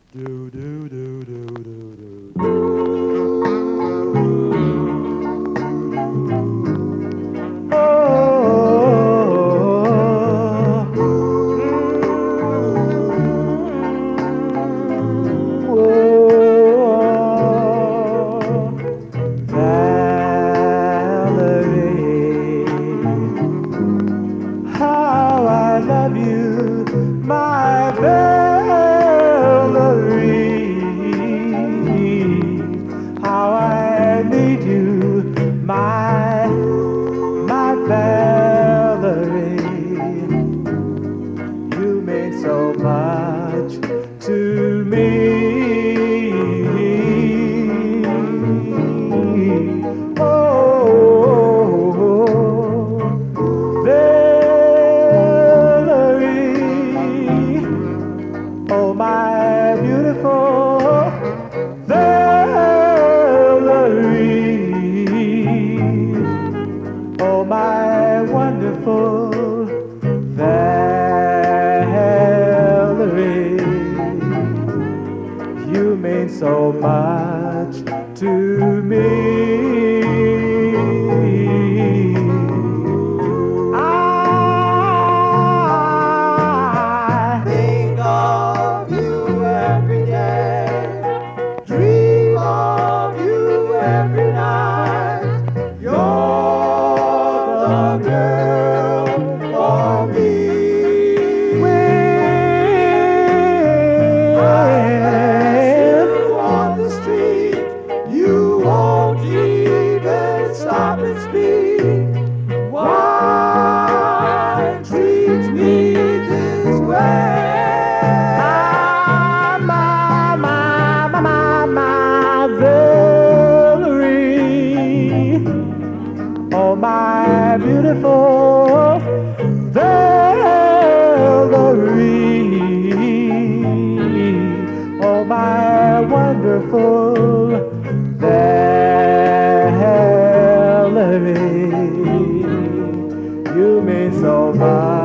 Do do do do do do do. How I love you, my Valerie. How I need you, my Valerie. You mean so much to me. Oh, Valerie, oh my beautiful Valerie, oh my wonderful Valerie. You mean so much to me. I Think of you every day, dream of you every night. You're the girl for me. I pass you on the street, you won't even stop and speak. Why treat me this way? my Valerie, oh my beautiful Valerie, oh my wonderful Valerie. You mean so much